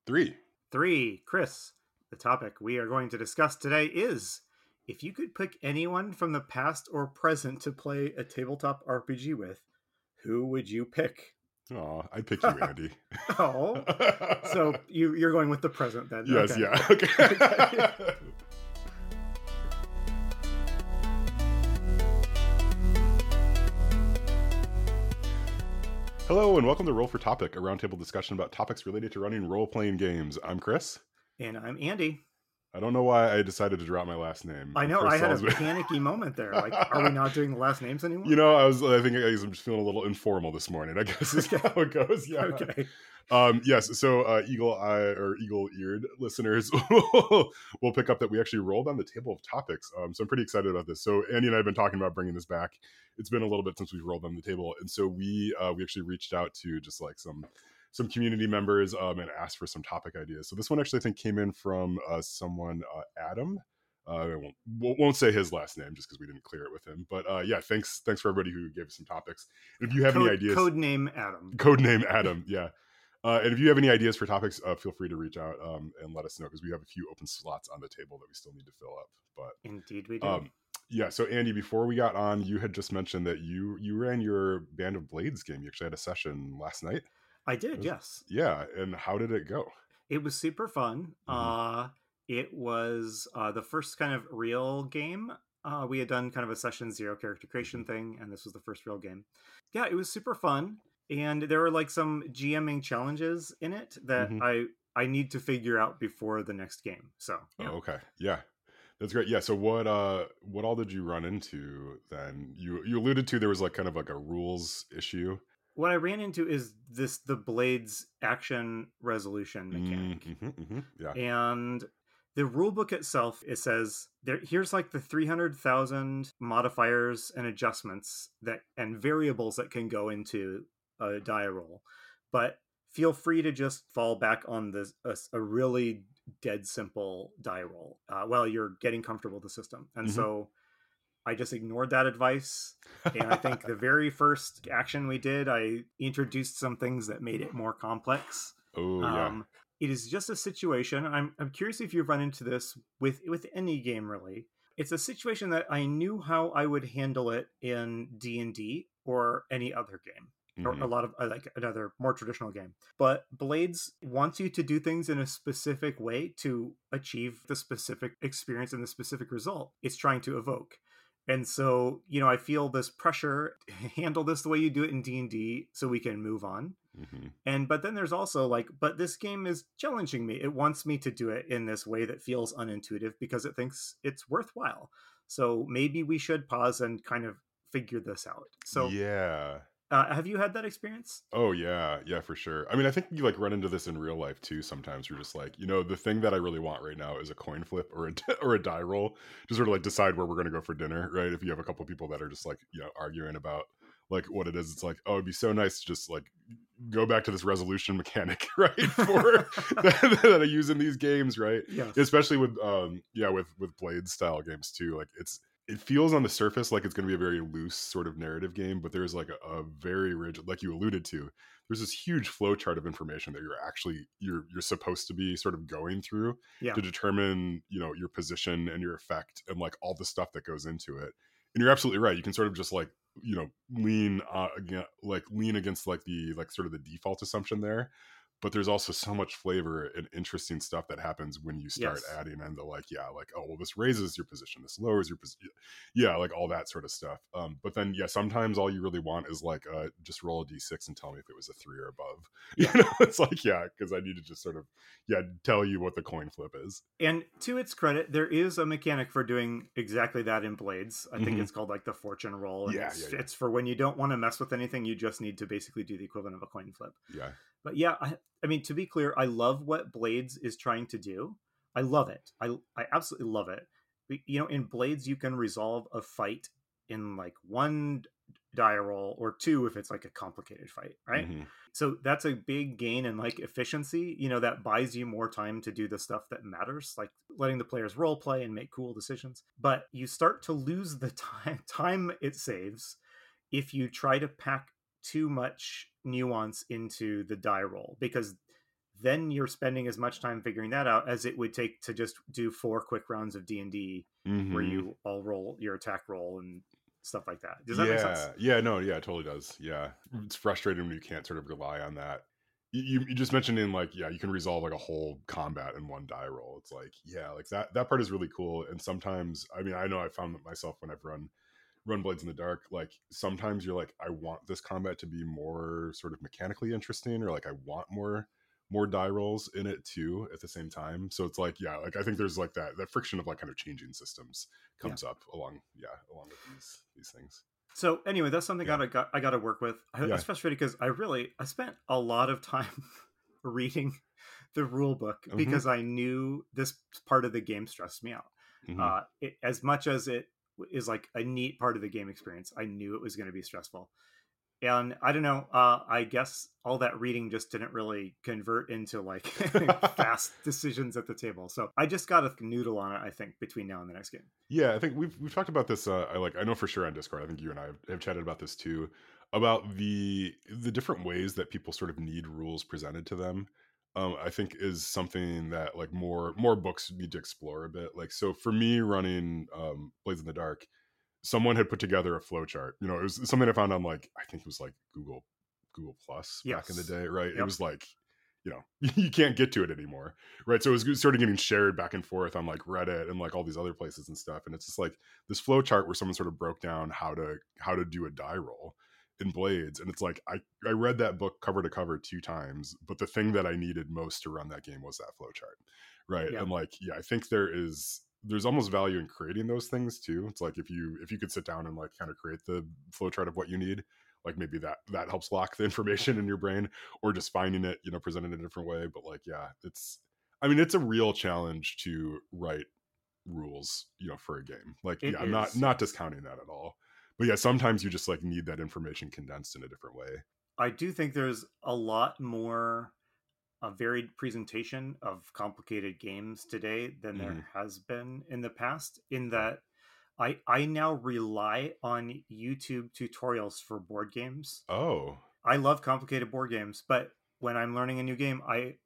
3. 3. Chris, the topic we are going to discuss today is, if you could pick anyone from the past or present to play a tabletop RPG with, who would you pick? Oh, I'd pick you, Andy. Oh, so you're going with the present then? Yes, Okay. yeah. Okay. Hello, and welcome to Roll for Topic, a roundtable discussion about topics related to running role-playing games. I'm Chris. And I'm Andy. I don't know why I decided to drop my last name. I know, Chris I had a Salisbury. panicky moment there. Like, are we not doing the last names anymore? You know, I think I'm just feeling a little informal this morning, I guess is how it goes. Yeah. Okay. Yes, so eagle-eared listeners will pick up that we actually rolled on the table of topics. So I'm pretty excited about this. So Andy and I have been talking about bringing this back. It's been a little bit since we've rolled on the table, and so we actually reached out to just like some community members and asked for some topic ideas. So this one actually I think came in from someone, Adam. I won't say his last name just because we didn't clear it with him. But yeah, thanks for everybody who gave us some topics. And if you have any ideas, Codename Adam. Codename Adam, yeah. And if you have any ideas for topics, feel free to reach out and let us know, because we have a few open slots on the table that we still need to fill up. But indeed we do. Yeah, so Andy, before we got on, you had just mentioned that you ran your Band of Blades game. You actually had a session last night. I did, yes. Yeah, and how did it go? It was super fun. Mm-hmm. It was the first kind of real game. We had done kind of a session 0 character creation thing, and this was the first real game. Yeah, it was super fun. And there were like some GMing challenges in it that I need to figure out before the next game. So yeah. Oh, okay. Yeah. That's great. Yeah. So what all did you run into then? You alluded to there was like kind of like a rules issue. What I ran into is the Blades action resolution mechanic. Yeah. And the rulebook itself, it says here's like the 300,000 modifiers and adjustments and variables that can go into a die roll, but feel free to just fall back on a really dead simple die roll while you're getting comfortable with the system. And so I just ignored that advice. And I think the very first action we did, I introduced some things that made it more complex. Oh, yeah. It is just a situation. I'm curious if you've run into this with any game, really. It's a situation that I knew how I would handle it in D&D or any other game. Or a lot of like another more traditional game. But Blades wants you to do things in a specific way to achieve the specific experience and the specific result it's trying to evoke. And so, I feel this pressure to handle this the way you do it in D&D so we can move on. But then there's also but this game is challenging me. It wants me to do it in this way that feels unintuitive because it thinks it's worthwhile. So maybe we should pause and kind of figure this out. So yeah. Have you had that experience? Oh, yeah, for sure. I mean, I think you run into this in real life too. Sometimes you're just the thing that I really want right now is a coin flip or a die roll to sort of decide where we're going to go for dinner, right? If you have a couple people that are just arguing about what it is, it's oh, it'd be so nice to just go back to this resolution mechanic, right? For that I use in these games, right? Yes. Especially with with Blade style games too. It feels on the surface like it's going to be a very loose sort of narrative game, but there's a very rigid, like you alluded to, there's this huge flow chart of information that you're supposed to be sort of going through to determine, your position and your effect and all the stuff that goes into it. And you're absolutely right. You can sort of just lean against the sort of the default assumption there. But there's also so much flavor and interesting stuff that happens when you start adding in the oh, well, this raises your position, this lowers your position. Yeah, all that sort of stuff. But then, sometimes all you really want is just roll a d6 and tell me if it was a 3 or above. It's because I need to just sort of, tell you what the coin flip is. And to its credit, there is a mechanic for doing exactly that in Blades. I think it's called the fortune roll. And it's for when you don't want to mess with anything, you just need to basically do the equivalent of a coin flip. Yeah. But I mean, to be clear, I love what Blades is trying to do. I love it. I absolutely love it. In Blades, you can resolve a fight in one die roll or 2 if it's a complicated fight, right? So that's a big gain in efficiency. That buys you more time to do the stuff that matters, like letting the players role play and make cool decisions. But you start to lose the time it saves if you try to pack too much nuance into the die roll, because then you're spending as much time figuring that out as it would take to just do 4 quick rounds of D&D where Hmm. you all roll your attack roll and stuff like that. Does that make sense? Yeah, yeah, no, yeah, it totally does. Yeah, it's frustrating when you can't sort of rely on that. You just mentioned in like, yeah, you can resolve like a whole combat in one die roll. It's like, yeah, like that part is really cool. And sometimes, I mean, I know I found that myself when I've run Blades in the Dark. Like sometimes you're like, I want this combat to be more sort of mechanically interesting, or like I want more die rolls in it too at the same time. So it's like, yeah, like I think there's like that friction of like kind of changing systems Yeah. comes up along with these things. So anyway, that's something Yeah. I got to work with. I Yeah. was frustrated because I spent a lot of time reading the rule book Hmm. because I knew this part of the game stressed me out. Hmm. As much as it is like a neat part of the game experience, I knew it was going to be stressful. And I don't know, I guess all that reading just didn't really convert into like fast decisions at the table. So I just got to noodle on it, I think, between now and the next game. Yeah, I think we've talked about this. I know for sure on Discord. I think you and I have chatted about this too, about the different ways that people sort of need rules presented to them. I think is something that like more books need to explore a bit. Like so, for me, running Blades in the Dark, someone had put together a flow chart. You know, it was something I found on like I think it was like Google Plus back in the Yes. day, right? It Yep. was like, you know, you can't get to it anymore, right? So it was sort of getting shared back and forth on like Reddit and like all these other places and stuff. And it's just like this flow chart where someone sort of broke down how to do a die roll in Blades. And it's like I read that book cover to cover 2 times, but the thing that I needed most to run that game was that flow chart, right? Yep. And like, yeah, I think there's almost value in creating those things too. It's like if you could sit down and like kind of create the flowchart of what you need, like maybe that helps lock the information in your brain, or just finding it, you know, presented in a different way. But like, yeah, I mean, it's a real challenge to write rules, you know, for a game. Like, It yeah, I'm not is. not Yes. discounting that at all. But yeah, sometimes you just like need that information condensed in a different way. I do think there's a lot more a varied presentation of complicated games today than there Hmm. has been in the past, in Yeah. that I now rely on YouTube tutorials for board games. Oh. I love complicated board games, but when I'm learning a new game,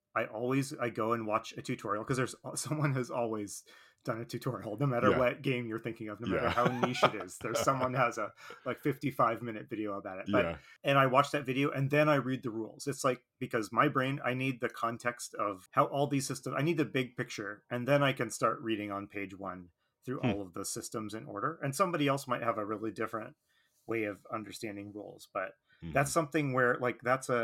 I go and watch a tutorial because there's someone has always done a tutorial, no matter Yeah. what game you're thinking of, no matter Yeah. how niche it is. There's someone has a like 55-minute video about it. But Yeah. and I watch that video and then I read the rules. It's like because my brain, I need the context of how all these systems. I need the big picture, and then I can start reading on page one through Hmm. all of the systems in order. And somebody else might have a really different way of understanding rules, but that's Hmm. something where like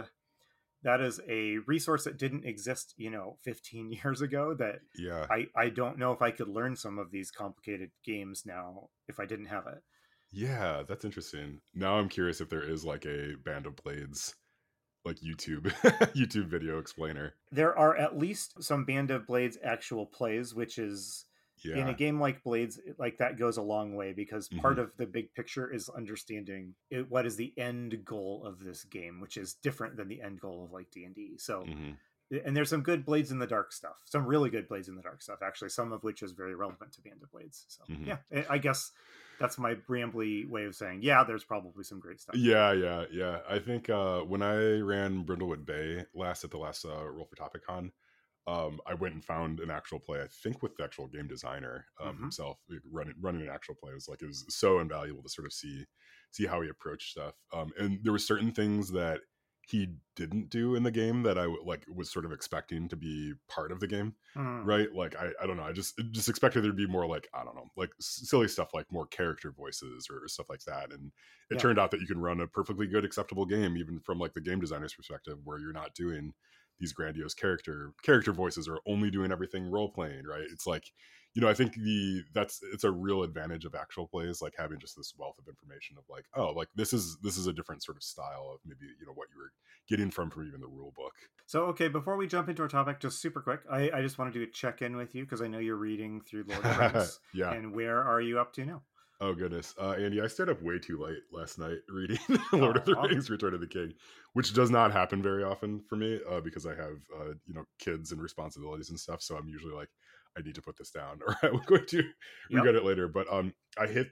that is a resource that didn't exist 15 years ago, that Yeah. I don't know if I could learn some of these complicated games now if I didn't have it. Yeah, that's interesting. Now I'm curious if there is like a Band of Blades like YouTube YouTube video explainer. There are at least some Band of Blades actual plays, which is in a Yeah. game like Blades, like that goes a long way because part Hmm. of the big picture is understanding what is the end goal of this game, which is different than the end goal of like D&D. So, Hmm. and there's some good Blades in the Dark stuff, some really good Blades in the Dark stuff, actually, some of which is very relevant to Band of Blades. So, Hmm. yeah, I guess that's my rambly way of saying, yeah, there's probably some great stuff there. Yeah, yeah, yeah. I think when I ran Brindlewood Bay at the last Roll for Topic Con, I went and found an actual play. I think with the actual game designer Hmm. himself, like, running an actual play. It was so invaluable to sort of see how he approached stuff. And there were certain things that he didn't do in the game that like was sort of expecting to be part of the game, Mm, right? Like I don't know. I just expected there to be more like I don't know, like silly stuff like more character voices or stuff like that. And it yeah. turned out that you can run a perfectly good, acceptable game even from like the game designer's perspective, where you're not doing these grandiose character voices or only doing everything role playing, right? It's like, you know, I think it's a real advantage of actual plays, like having just this wealth of information of like, oh, like this is a different sort of style of maybe, you know, what you were getting from even the rule book. So, okay, before we jump into our topic, just super quick, I just wanted to check in with you because I know you're reading through Lord of the Rings. Yeah. And where are you up to now? Oh goodness, Andy, I stayed up way too late last night reading Lord of the Oh, Rings: Return of the King, which does not happen very often for me because I have you know, kids and responsibilities and stuff. So I'm usually like, I need to put this down, or I'm going to yep. regret it later. But I hit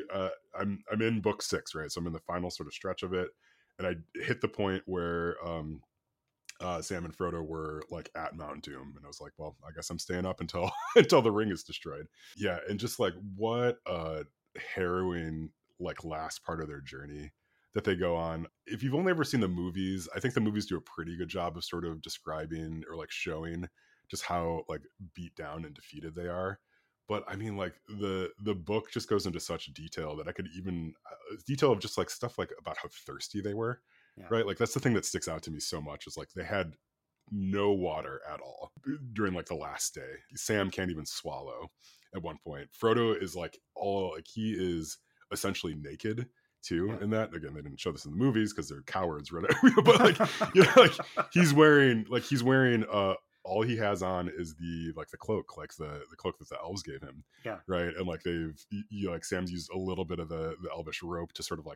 I'm in book 6, right? So I'm in the final sort of stretch of it, and I hit the point where Sam and Frodo were like at Mount Doom, and I was like, well, I guess I'm staying up until until the ring is destroyed. Yeah, and just like what a harrowing like last part of their journey that they go on. If you've only ever seen the movies, I think the movies do a pretty good job of sort of describing or like showing just how like beat down and defeated they are. But I mean, like the book just goes into such detail that I could even detail of just like stuff like about how thirsty they were, Yeah. right? Like that's the thing that sticks out to me so much is like they had no water at all during like the last day. Sam can't even swallow at one point. Frodo is like all like he is essentially naked too Yeah. in that. Again, they didn't show this in the movies because they're cowards, right? But like you know, like he's wearing all he has on is the like the cloak, like the cloak that the elves gave him, Yeah. right? And like they've like Sam's used a little bit of the elvish rope to sort of like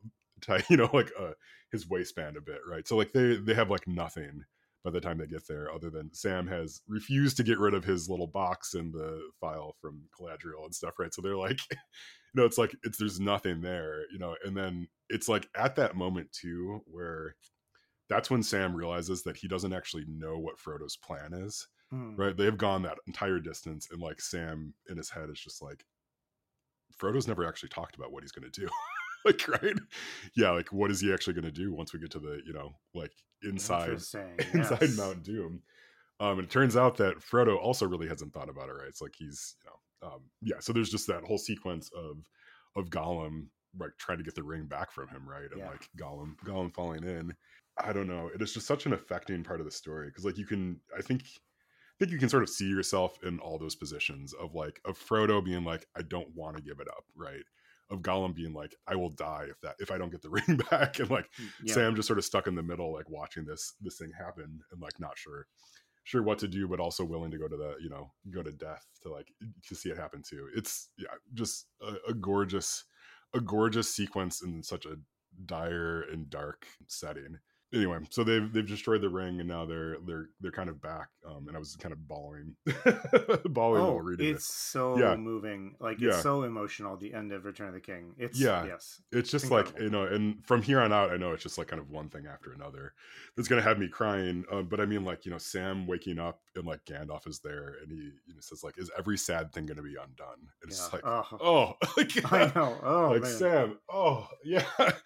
tie like his waistband a bit, right? So like they have like nothing by the time they get there, other than Sam has refused to get rid of his little box and the file from Galadriel and stuff, right? So they're like, it's like there's nothing there, and then it's like at that moment too, where that's when Sam realizes that he doesn't actually know what Frodo's plan is, Hmm. right? They have gone that entire distance, and like Sam in his head is just like, Frodo's never actually talked about what he's going to do. Like, right? Yeah, like what is he actually going to do once we get to the, like inside Interesting. inside Yes. Mount Doom? And it turns out that Frodo also really hasn't thought about it, right? It's like he's, yeah. So there's just that whole sequence of Gollum like trying to get the ring back from him, right? And Yeah. like Gollum falling in. I don't know. It is just such an affecting part of the story because like I think you can sort of see yourself in all those positions of like of Frodo being like, I don't want to give it up, right? Of Gollum being like, I will die if I don't get the ring back, and like Yeah. Sam just sort of stuck in the middle, like watching this thing happen and like not sure what to do, but also willing to go to go to death to like to see it happen too. It's just a gorgeous sequence in such a dire and dark setting. Anyway, so they've destroyed the ring, and now they're kind of back. And I was kind of bawling, bawling while Oh, reading it. it's so Yeah, moving. Like it's yeah, so emotional. The end of Return of the King. It's yeah. yes, It's just like incredible. and from here on out, I know it's just like kind of one thing after another that's gonna have me crying. But I mean, like Sam waking up and like Gandalf is there, and he says like, "Is every sad thing gonna be undone?" And it's Yeah. just like, Oh, oh, I know. Oh like man. Sam, oh yeah.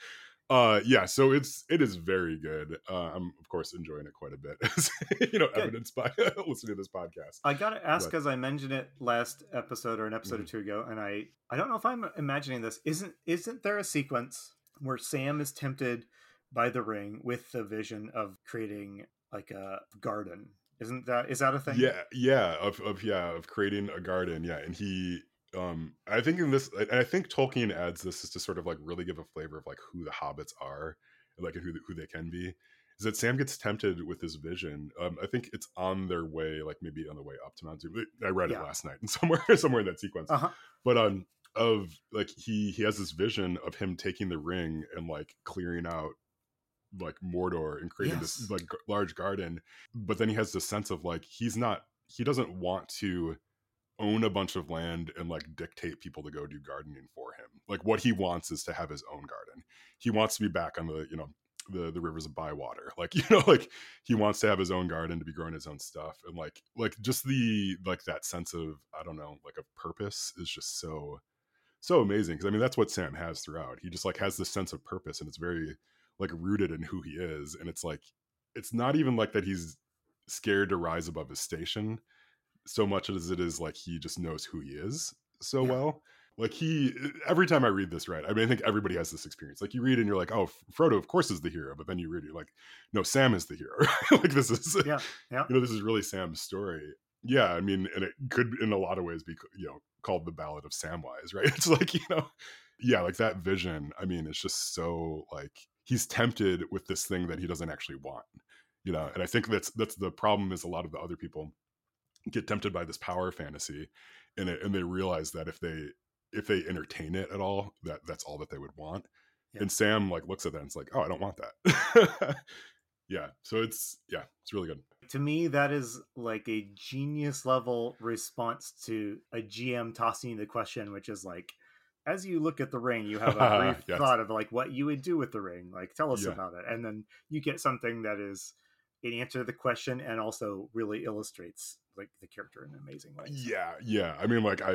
Yeah, so it is very good. I'm of course enjoying it quite a bit, as Good. evidenced by listening to this podcast. I gotta ask But because I mentioned it last episode or an episode or mhm. two ago, and I don't know if I'm imagining this. Isn't there a sequence where Sam is tempted by the ring with the vision of creating like a garden? Is that a thing? Yeah, of creating a garden, yeah, and he I think in this, and I think Tolkien adds this is to sort of like really give a flavor of like who the hobbits are and like who they can be. Is that Sam gets tempted with this vision? I think it's on their way, like maybe on the way up to Mount Doom. I read it Yeah. last night and somewhere in that sequence. Uh huh. But of like he has this vision of him taking the ring and like clearing out like Mordor and creating this Yes. like large garden. But then he has this sense of like he doesn't want to own a bunch of land and like dictate people to go do gardening for him. Like what he wants is to have his own garden. He wants to be back on the the rivers of Bywater. Like like he wants to have his own garden, to be growing his own stuff, and like just the like that sense of, I don't know, like of purpose is just so amazing, because I mean that's what Sam has throughout. He just like has this sense of purpose, and it's very like rooted in who he is, and it's like it's not even like that he's scared to rise above his station so much as it is like he just knows who he is so Yeah. well. Like every time I read this, right? I mean, I think everybody has this experience. Like you read and you're like, oh, Frodo, of course, is the hero, but then you read, you're like, no, Sam is the hero. Like this is, Yeah. Yeah. this is really Sam's story. Yeah, I mean, and it could, in a lot of ways, be called the Ballad of Samwise, right? It's like yeah, like that vision. I mean, it's just so like he's tempted with this thing that he doesn't actually want, Yeah. and I think that's the problem. Is a lot of the other people get tempted by this power fantasy, and they realize that if they entertain it at all, that's all that they would want. Yeah. And Sam like looks at that and it's like, oh, I don't want that. Yeah, so it's really good. To me, that is like a genius level response to a GM tossing the question, which is like, as you look at the ring, you have a brief Yes. thought of like what you would do with the ring. Like, tell us Yeah. about it. And then you get something that is an answer to the question and also really illustrates like the character in amazing ways. Yeah. I mean, like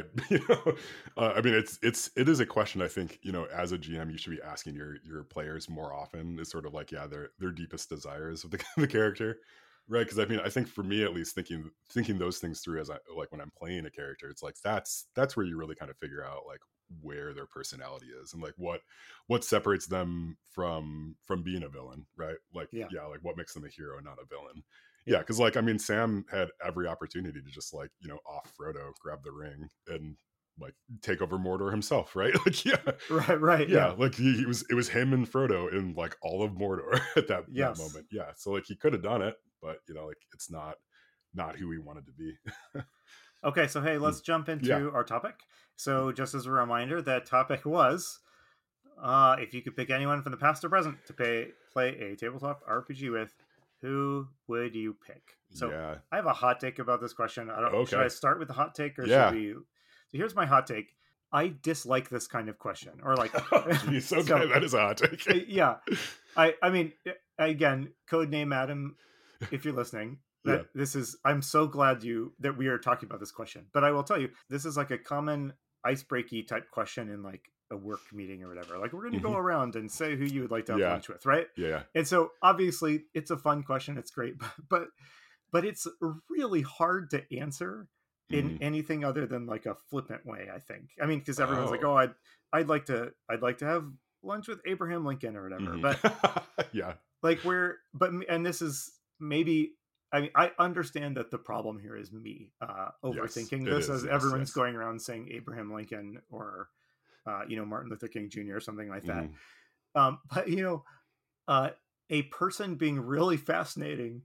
I mean, it is a question I think as a GM you should be asking your players more often. Is sort of like their deepest desires of the the character, right? Because I mean, I think for me at least, thinking those things through as I like when I'm playing a character, it's like that's where you really kind of figure out like where their personality is and like what separates them from being a villain, right? Like Yeah, yeah, like what makes them a hero and not a villain. Yeah, yeah, because like I mean, Sam had every opportunity to just like off Frodo, grab the ring, and like take over Mordor himself, right? Like right, yeah, yeah, like it was him and Frodo in like all of Mordor at that yes. moment. Yeah, so like he could have done it, but like it's not who he wanted to be. Okay, so hey, Mm. let's jump Yeah, into our topic. So just as a reminder, that topic was if you could pick anyone from the past or present to play a tabletop RPG with, who would you pick? So yeah, I have a hot take about this question. I don't. Should I okay, start with the hot take or should yeah. we? So here's my hot take. I dislike this kind of question, or like, Jeez, okay, so that is a hot take. yeah. I mean, again, code name Adam, if you're listening. Yeah. That this is. I'm so glad that we are talking about this question. But I will tell you, this is like a common icebreaky type question in like a work meeting or whatever. Like we're going to go Hmm. around and say who you would like to have Yeah, lunch with, right? yeah, And so obviously it's a fun question. It's great, but it's really hard to answer yeah. in anything other than like a flippant way. I think. I mean, because everyone's like, Oh. oh, I'd like to have lunch with Abraham Lincoln or whatever. Hmm. But Yeah. like and this is maybe. I mean, I understand that the problem here is me Yes, overthinking it this, is. as Yes, everyone's yes. going around saying Abraham Lincoln or Martin Luther King Jr. or something like that. Hmm. But uh, a person being really fascinating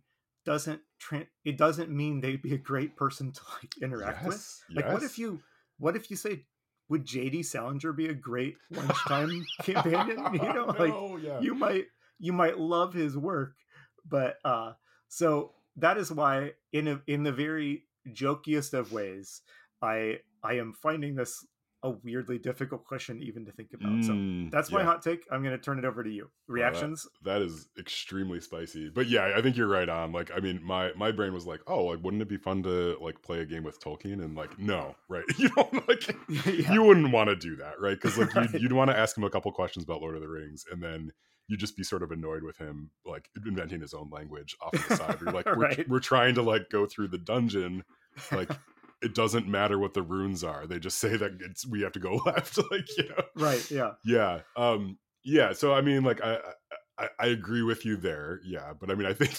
it doesn't mean they'd be a great person to like interact with. Yes, Like, yes. what if you say, would JD Salinger be a great lunchtime companion? Like No, yeah. you might you might love his work, but so that is why in the very jokiest of ways, I am finding this a weirdly difficult question even to think about. So that's my Yeah. hot take. I'm going to turn it over to you. Wow, Reactions? that is extremely spicy. But yeah, I think you're right on. Like, I mean, my brain was like, oh, like, wouldn't it be fun to like play a game with Tolkien? And like, no, right? Like, Yeah. you wouldn't want to do that, right? Because like, Right. you'd want to ask him a couple questions about Lord of the Rings, and then you'd just be sort of annoyed with him, like inventing his own language off to the side. Where you're like, Right. we're trying to like go through the dungeon, like. It doesn't matter what the runes are. They just say that we have to go left. Like, Right. Yeah. yeah. Yeah, so I mean, like, I agree with you there. Yeah, but I mean, I think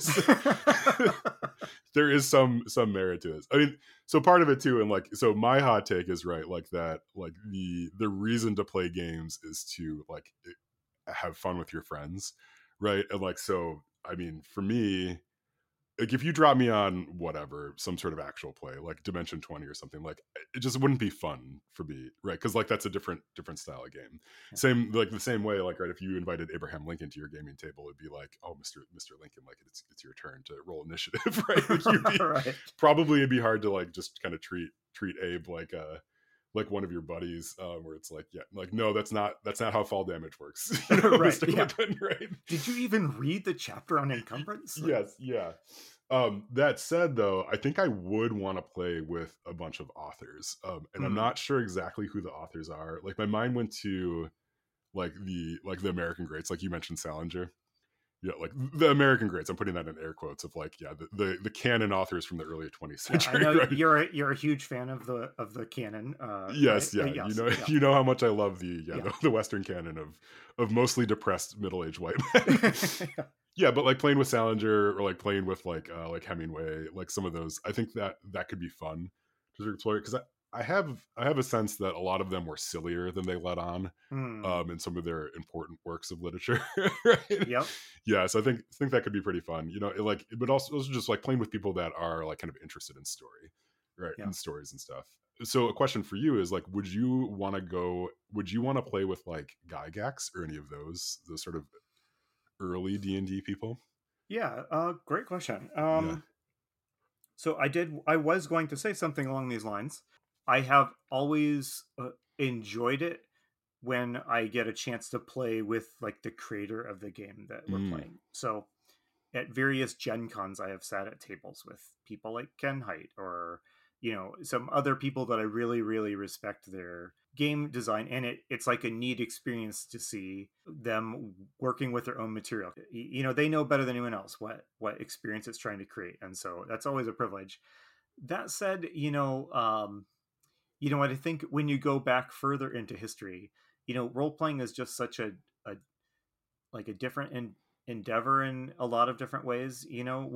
there is some merit to this. I mean, so part of it too, and like, so my hot take is right, like that, like the reason to play games is to like have fun with your friends, right? And like, so I mean, for me, like if you drop me on whatever some sort of actual play like Dimension 20 or something, like it just wouldn't be fun for me, right? Because like that's a different style of game. Yeah. Same, like the same way, like right, if you invited Abraham Lincoln to your gaming table, it'd be like, oh, Mr. Lincoln, like it's your turn to roll initiative. Right? Like you'd be Right. probably, it'd be hard to like just kind of treat Abe like one of your buddies, where it's like, yeah, like no, that's not how fall damage works. Right. Mr. Yeah. Lincoln, right? Did you even read the chapter on encumbrance? Like, Yes, yeah. That said, though, I think I would want to play with a bunch of authors, and I'm hmm. not sure exactly who the authors are. Like my mind went to like the American greats, like you mentioned Salinger. Yeah, like the American greats. I'm putting that in air quotes of like, yeah, the canon authors from the early 20th Yeah, I century, know right? you're a huge fan of the canon, right? Yes, yeah, Yes. Yeah. you know how much I love the yeah Yeah. the Western canon of mostly depressed middle aged white men. Yeah, but like playing with Salinger or like playing with like Hemingway, like some of those, I think that could be fun to explore because I have a sense that a lot of them were sillier than they let on, Hmm. in some of their important works of literature. Right? Yep. Yeah, so I think that could be pretty fun. Like, but also just like playing with people that are like kind of interested in story, right, Yeah. and stories and stuff. So a question for you is like, would you want to play with like Gygax or any of those sort of early D&D people? Yeah. Great question. Yeah. So I was going to say something along these lines. I have always enjoyed it when I get a chance to play with like the creator of the game that we're Mm. playing. So at various Gen Cons, I have sat at tables with people like Ken Hite or, some other people that I really, really respect their game design. And it's like a neat experience to see them working with their own material. They know better than anyone else what experience it's trying to create. And so that's always a privilege. That said, what I think when you go back further into history, role playing is just such a like a different endeavor in a lot of different ways.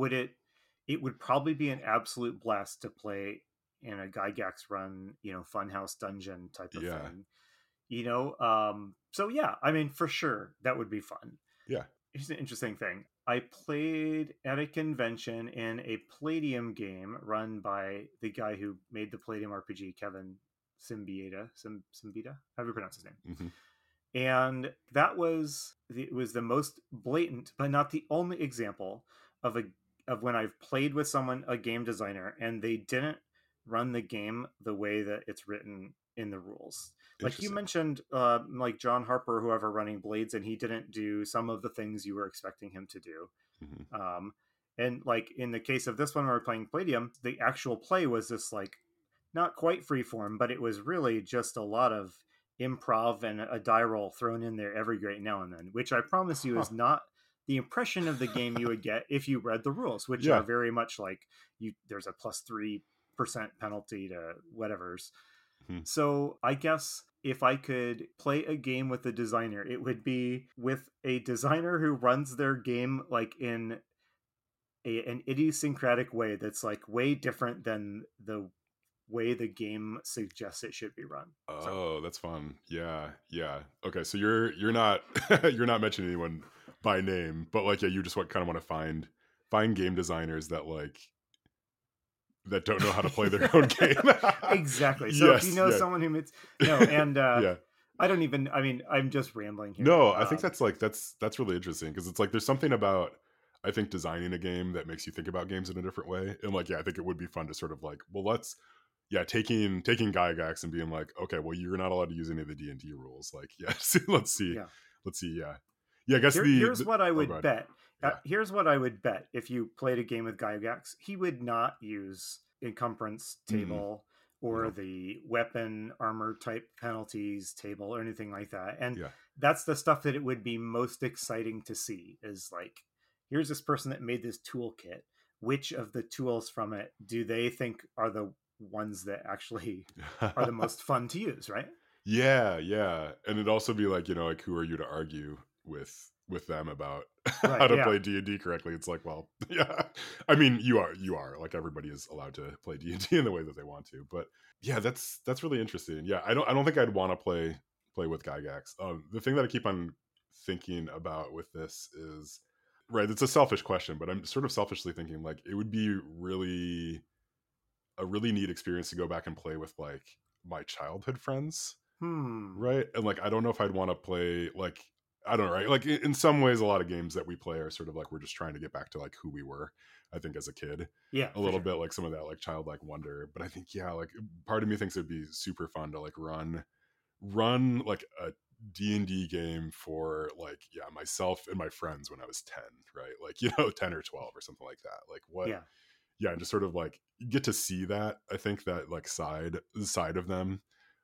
It would probably be an absolute blast to play in a Gygax run, funhouse dungeon type of Yeah. thing. So yeah, I mean, for sure that would be fun. Yeah. Here's an interesting thing. I played at a convention in a Palladium game run by the guy who made the Palladium RPG, Kevin Siembieda. Siembieda? How do you pronounce his name? Mm-hmm. And it was the most blatant, but not the only example of when I've played with someone, a game designer, and they didn't run the game the way that it's written in the rules. Like you mentioned, like John Harper, or whoever running Blades, and he didn't do some of the things you were expecting him to do. Mm-hmm. And like in the case of this one, where we're playing Palladium, the actual play was this like not quite freeform, but it was really just a lot of improv and a die roll thrown in there every great now and then, which I promise you is not the impression of the game you would get if you read the rules, which are very much like there's a +3% penalty to whatever's. Mm-hmm. So I guess if I could play a game with a designer, it would be with a designer who runs their game like in an idiosyncratic way that's like way different than the way the game suggests it should be run. Oh, that's fun. Yeah. Okay, so you're not you're not mentioning anyone by name, but like you just kind of want to find game designers that don't know how to play their own game. Exactly. So if you know someone who I don't even. I mean, I'm just rambling here. No, I think that's really interesting because it's like there's something about I think designing a game that makes you think about games in a different way, and I think it would be fun to sort of like, well, let's taking Gygax and being like, okay, well, you're not allowed to use any of the D&D rules. Like, yes, let's see. I guess here's what I would bet. Here's what I would bet if you played a game with Gygax, he would not use encumbrance table or the weapon armor type penalties table or anything like that. And that's the stuff that it would be most exciting to see is like, here's this person that made this toolkit. Which of the tools from it do they think are the ones that actually are the most fun to use, right? Yeah. And it'd also be like, like who are you to argue with them about how to play D&D correctly? It's like, well, yeah. I mean, you are like everybody is allowed to play D&D in the way that they want to. But yeah, that's really interesting. Yeah, I don't think I'd want to play with Gygax. The thing that I keep on thinking about with this is it's a selfish question, but I'm sort of selfishly thinking like it would be a really neat experience to go back and play with like my childhood friends. Right. And like I don't know if I'd want to play like I don't know, right? Like in some ways a lot of games that we play are sort of like we're just trying to get back to like who we were, I think, as a kid. Yeah. A little bit like some of that like childlike wonder. But I think like part of me thinks it'd be super fun to like run like a D&D game for like myself and my friends when I was 10, right? Like 10 or 12 or something like that. Like what and just sort of like get to see that. I think that like side of them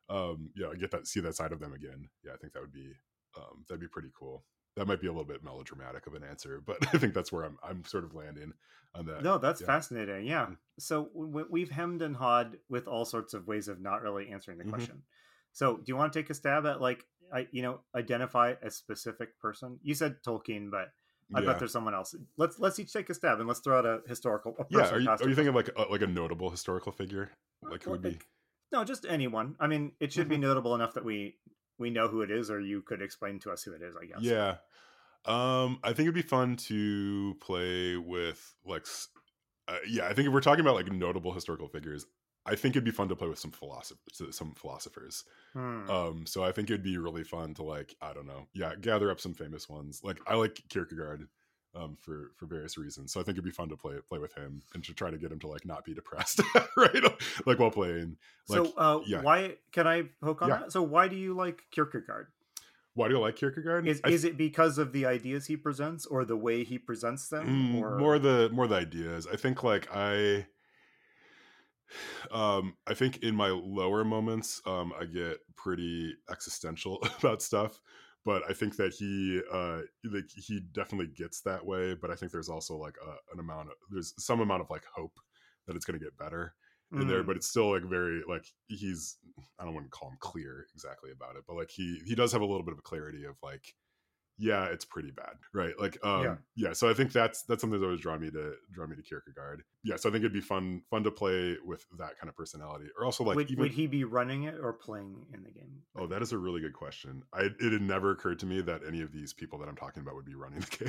see that side of them again. I think that'd be pretty cool. That might be a little bit melodramatic of an answer, but I think that's where I'm sort of landing on that. No, that's fascinating. Yeah. So we've hemmed and hawed with all sorts of ways of not really answering the question. So do you want to take a stab at like, identify a specific person? You said Tolkien, but I bet there's someone else. Let's each take a stab and let's throw out a historical. Are you thinking like a notable historical figure? Like who would be? No, just anyone. I mean, it should be notable enough that we know who it is, or you could explain to us who it is, I guess. Yeah. I think it'd be fun to play with like I think if we're talking about like notable historical figures, I think it'd be fun to play with some philosophers. So I think it'd be really fun to like, I don't know, gather up some famous ones. Like I like Kierkegaard for various reasons. So I think it'd be fun to play with him and to try to get him to like not be depressed, right? Like while playing. Like, so why can I poke on that? So why do you like Kierkegaard? Why do I like Kierkegaard? Is it because of the ideas he presents or the way he presents them, or More the ideas. I think like I think in my lower moments, I get pretty existential about stuff. But I think that he definitely gets that way. But I think there's also like there's some amount of like hope that it's going to get better in there. But Mm, it's still like very like I don't want to call him clear exactly about it, but like he does have a little bit of a clarity of like, yeah, it's pretty bad, right? Like, yeah. yeah. So I think that's something that's always drawn me to Kierkegaard. Yeah, so I think it'd be fun to play with that kind of personality, or also like Would even. he be running it or playing in the game Oh, with that you? is a really good question. It had never occurred to me that any of these people that I'm talking about would be running the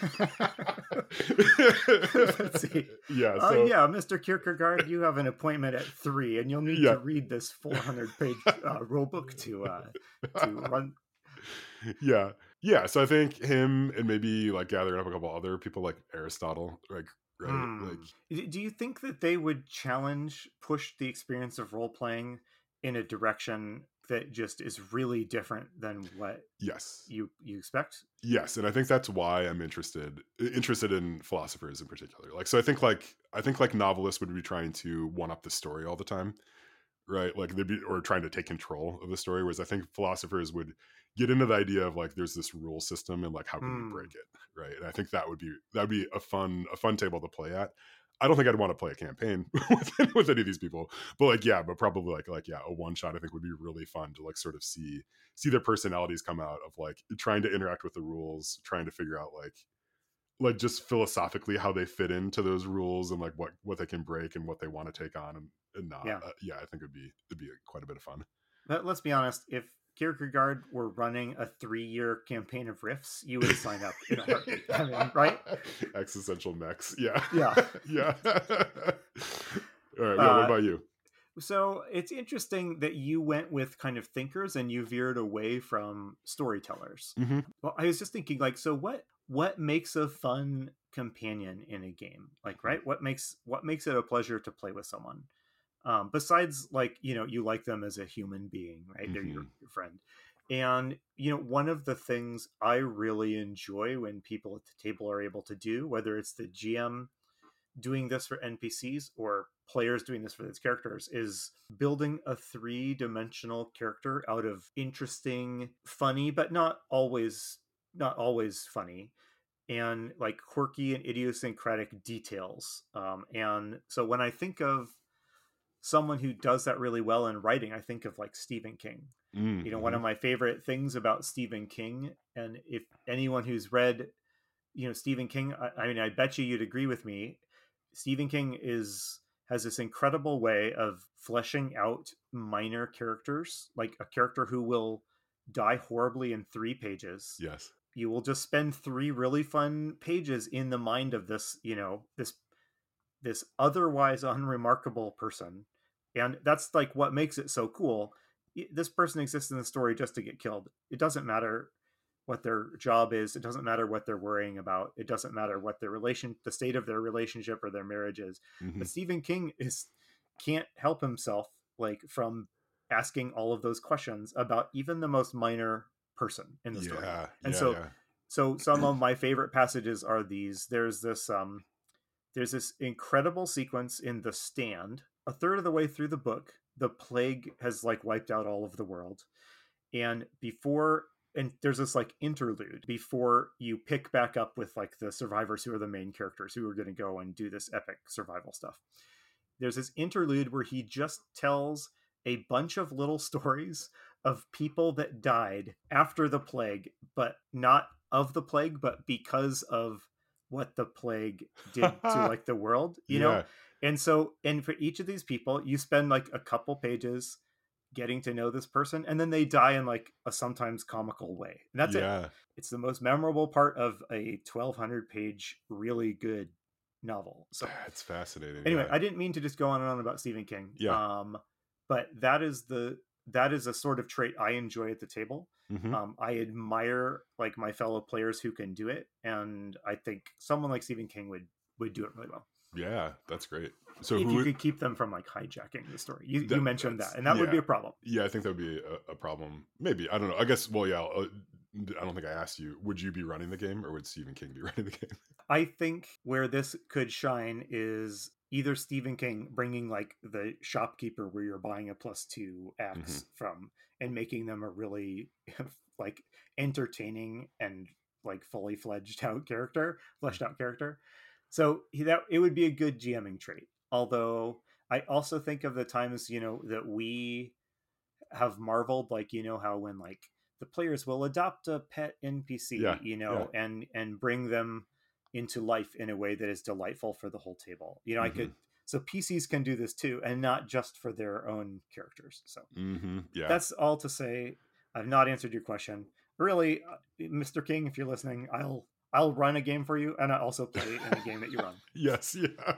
Let's see. game. Yeah. So Yeah, Mr. Kierkegaard, you have an appointment at 3, and you'll need yeah. to read this 400-page rule book to run. Yeah. Yeah. So I think him and maybe like gathering up a couple other people like Aristotle, like right, like Hmm. Do you think that they would push the experience of role playing in a direction that just is really different than what yes. you expect? Yes, and I think that's why I'm interested in philosophers in particular. Like, so I think like novelists would be trying to one up the story all the time, right? Like they'd be or trying to take control of the story. Whereas I think philosophers would get into the idea of like there's this rule system and like how can we Hmm. break it, right? And I think that would be a fun table to play at. I don't think I'd want to play a campaign with any of these people, but like yeah, but probably like yeah, a one shot I think would be really fun to like sort of see their personalities come out of like trying to interact with the rules, trying to figure out like just philosophically how they fit into those rules and like what they can break and what they want to take on and not. Yeah. Yeah, I think it'd be quite a bit of fun. But let's be honest, if Kierkegaard were running a 3-year campaign of Rifts, you would sign up in a heartbeat. I mean, right? Existential mechs. Yeah. Yeah. Yeah. All right. Yeah. What Uh, about you? so it's interesting that you went with kind of thinkers and you veered away from storytellers. Hmm. Well, I was just thinking, like, so what makes a fun companion in a game? Like, right? What makes it a pleasure to play with someone? Besides, like, you like them as a human being, right? They're Hmm. your friend. And one of the things I really enjoy when people at the table are able to do, whether it's the GM doing this for NPCs or players doing this for these characters, is building a 3-dimensional character out of interesting, funny, but not always funny, and like quirky and idiosyncratic details. And so when I think of someone who does that really well in writing, I think of like Stephen King. One Mm-hmm. of my favorite things about Stephen King, and if anyone who's read, Stephen King, I mean, I bet you'd agree with me. Stephen King has this incredible way of fleshing out minor characters, like a character who will die horribly in 3 pages. Yes. You will just spend 3 really fun pages in the mind of this otherwise unremarkable person, and that's like what makes it so cool. This person exists in the story just to get killed. It doesn't matter what their job is, it doesn't matter what they're worrying about, it doesn't matter what the state of their relationship or their marriage is. Hmm. But Stephen King is can't help himself, like, from asking all of those questions about even the most minor person in the story. Yeah. And Yeah. so Yeah. so some of my favorite passages are these. There's this incredible sequence in The Stand. A third of the way through the book, the plague has like wiped out all of the world. And there's this like interlude before you pick back up with like the survivors who are the main characters who are going to go and do this epic survival stuff. There's this interlude where he just tells a bunch of little stories of people that died after the plague, but not of the plague, but because of what the plague did to like the world, Yeah. and for each of these people you spend like a couple pages getting to know this person, and then they die in like a sometimes comical way, and that's it. Yeah. It's the most memorable part of a 1,200-page really good novel. So That's fascinating. anyway, Yeah. I didn't mean to just go on and on about Stephen King. Yeah. But that is a sort of trait I enjoy at the table. Hmm. I admire like my fellow players who can do it, and I think someone like Stephen King would do it really well Yeah. That's great. So if who you would could keep them from like hijacking the story. You that mentioned that's that, and that would yeah. be a problem. Yeah, I think that would be a problem. Maybe. I don't know. I guess well, yeah, I don't think I asked you. Would you be running the game, or would Stephen King be running the game? I think where this could shine is either Stephen King bringing like the shopkeeper where you're buying a +2 Hmm. acts from and making them a really like entertaining and like fully fleshed out character. So that it would be a good GMing trait. Although I also think of the times, that we have marveled, like, how when like the players will adopt a pet Yeah, NPC, yeah. and bring them into life in a way that is delightful for the whole table. I Hmm. could so PCs can do this too, and not just for their own characters. So Hmm. Yeah. that's all to say. I've not answered your question. Really, Mr. King, if you're listening, I'll run a game for you, and I also play in a game that you run. Yes, yeah.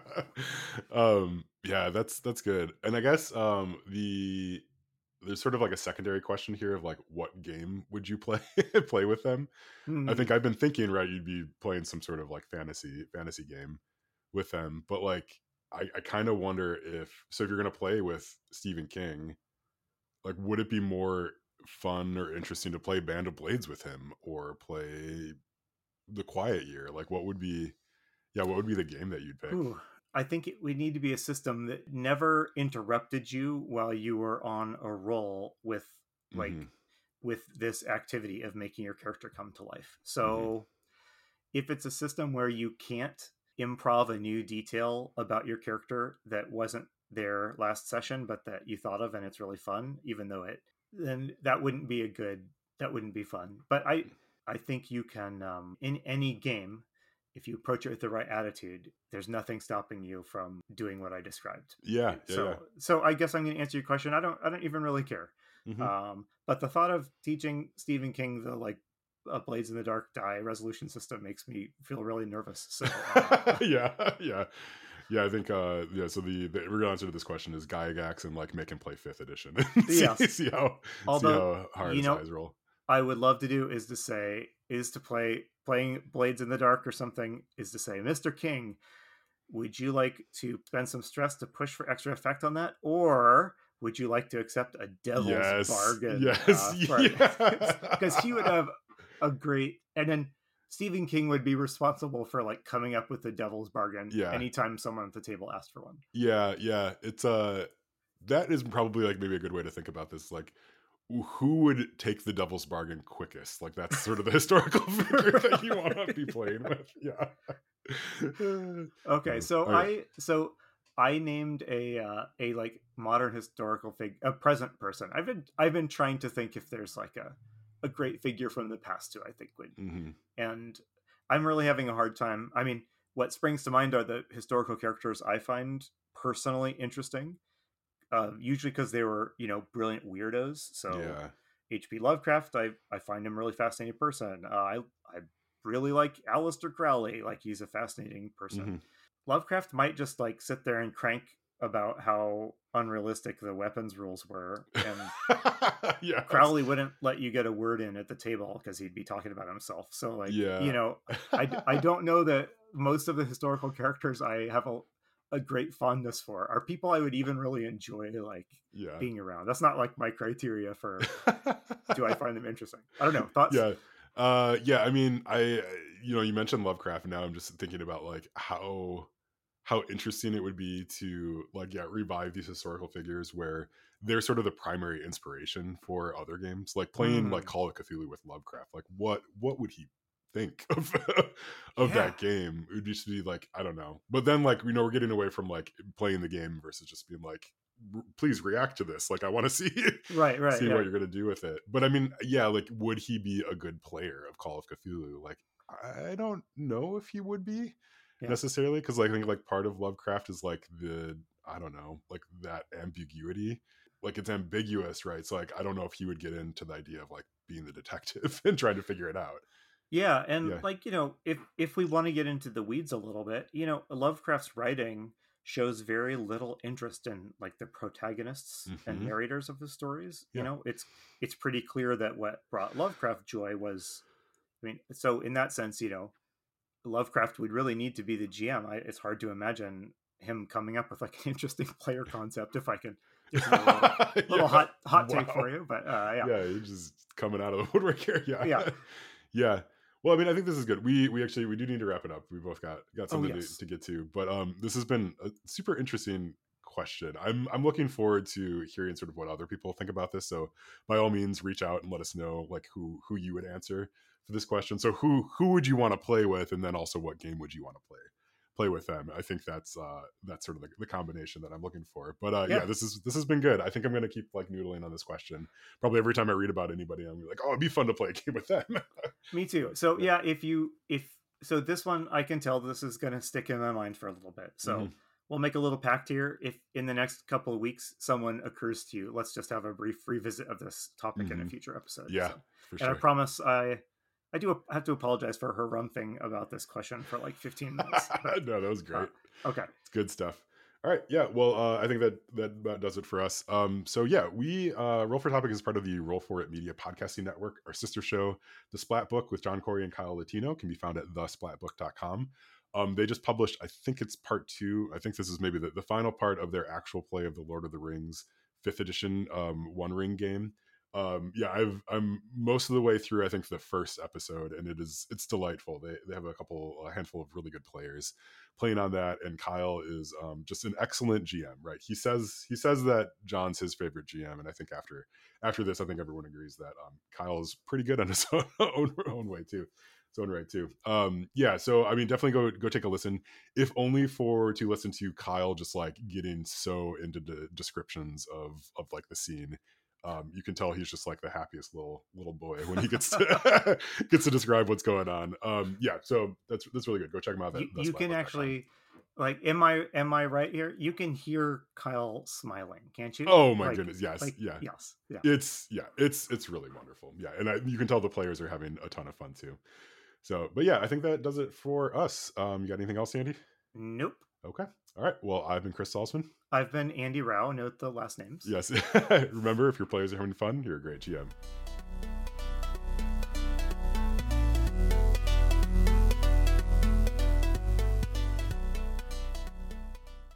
Yeah, that's good. And I guess the there's sort of like a secondary question here of like what game would you play play with them? I think Hmm. I've been thinking, right, you'd be playing some sort of like fantasy game with them. But like I kind of wonder if you're gonna play with Stephen King, like would it be more fun or interesting to play Band of Blades with him or play The Quiet Year? Like what would be the game that you'd pick? Whew. I think it would need to be a system that never interrupted you while you were on a roll with Hmm. like with this activity of making your character come to life. Hmm. So if it's a system where you can't improv a new detail about your character that wasn't there last session but that you thought of and it's really fun, even though it then that wouldn't be fun. But I think you can, in any game, if you approach it with the right attitude, there's nothing stopping you from doing what I described. Yeah, yeah, yeah. So I guess I'm going to answer your question. I don't even really care. Hmm. But the thought of teaching Stephen King the like Blades in the Dark die resolution system makes me feel really nervous. So Yeah, yeah. Yeah, I think yeah, so the real answer to this question is Gygax and like make him play fifth edition and see yes, see how see although how hard you his know eyes roll. I would love to do is to playing Blades in the Dark or something, is to say, Mr. King, would you like to spend some stress to push for extra effect on that, or would you like to accept a devil's Yes, bargain yes, for because yeah. he would have a great, and then Stephen King would be responsible for like coming up with the devil's bargain Yeah, anytime someone at the table asked for one. yeah, yeah. It's that is probably like maybe a good way to think about this. Like who would take the devil's bargain quickest? Like that's sort of the historical figure that you want to be playing with. Yeah. Okay, so Okay. I named a like modern historical a present person. I've been trying to think if there's like a great figure from the past who I think would, Hmm. and I'm really having a hard time. I mean, what springs to mind are the historical characters I find personally interesting, usually because they were brilliant weirdos. So Yeah. H.P. Lovecraft, I find him a really fascinating person. I really like Aleister Crowley, like he's a fascinating person. Hmm. Lovecraft might just like sit there and crank about how unrealistic the weapons rules were, and Yes. Crowley wouldn't let you get a word in at the table because he'd be talking about himself. So like, Yeah. I don't know that most of the historical characters I have a great fondness for are people I would even really enjoy like Yeah. being around. That's not like my criteria for do I find them interesting. I don't know. Thoughts? Yeah. Yeah, I mean, you mentioned Lovecraft, and now I'm just thinking about like how interesting it would be to like revive these historical figures where they're sort of the primary inspiration for other games. Like playing like Hmm. Call of Cthulhu with Lovecraft. Like what would he think of of Yeah. that game? It would just be like, I don't know. But then like we're getting away from like playing the game versus just being like please react to this. Like I want to see Right. Right. see what Yeah. you're gonna do with it. But I mean, yeah, like would he be a good player of Call of Cthulhu? Like I don't know if he would be Yeah. necessarily because I think like part of Lovecraft is like the I don't know like that ambiguity. Like it's ambiguous, right? So like I don't know if he would get into the idea of like being the detective and trying to figure it out. Yeah, and Yeah. like, if we want to get into the weeds a little bit, Lovecraft's writing shows very little interest in like the protagonists and Hmm. narrators of the stories. Yeah. It's pretty clear that what brought Lovecraft joy was, I mean, so in that sense, Lovecraft would really need to be the GM. It's hard to imagine him coming up with like an interesting player concept if I can Just a little Yeah. hot take Wow. for you, but yeah, Yeah, you're just coming out of the woodwork here. Yeah. yeah. Yeah. Well, I mean, I think this is good. We actually we do need to wrap it up. We both got Oh something yes, to get to. But this has been a super interesting question. I'm looking forward to hearing sort of what other people think about this. So by all means reach out and let us know like who you would answer for this question. So who would you want to play with, and then also what game would you want to play with them? I think that's sort of the combination that I'm looking for. But yeah. yeah, this has been good. I think I'm gonna keep like noodling on this question. Probably every time I read about anybody, I'm like, oh, it'd be fun to play a game with them. Me too. So Yeah. yeah, if so, this one I can tell this is going to stick in my mind for a little bit. So Mhm. we'll make a little pact here. If in the next couple of weeks someone occurs to you, let's just have a brief revisit of this topic in a Mhm. future episode. Yeah, So, for and I sure. promise I do have to apologize for her rumphing about this question for like 15 minutes. But No, that was uh, great. okay, It's good stuff. All right, yeah. Well, I think that about does it for us. So yeah, we Roll for Topic is part of the Roll for It Media podcasting network. Our sister show, The Splat Book with John Corey and Kyle Latino, can be found at thesplatbook.com. They just published, I think it's part two. I think this is maybe the final part of their actual play of the Lord of the Rings fifth edition One Ring game. Yeah, I'm most of the way through, I think, the first episode, and it's delightful. They have a handful of really good players playing on that, and Kyle is just an excellent GM. Right? He says that John's his favorite GM, and I think after this, I think everyone agrees that Kyle is pretty good on his own way too. His own right too. Yeah, so I mean, definitely go take a listen, if only to listen to Kyle just like getting so into the descriptions of like the scene. You can tell he's just like the happiest little boy when he gets to gets to describe what's going on. Yeah, so that's really good. Go check him out at you can thesplatbook.com. actually like am I right here? You can hear Kyle smiling, can't you? Oh my goodness, yes, yeah. Yes, yeah. It's really wonderful. Yeah, and you can tell the players are having a ton of fun too. So, but yeah, I think that does it for us. You got anything else, Andy? Nope. Okay. All right. Well, I've been Chris Salzman. I've been Andy Rao. Note the last names. Yes. Remember, if your players are having fun, you're a great GM.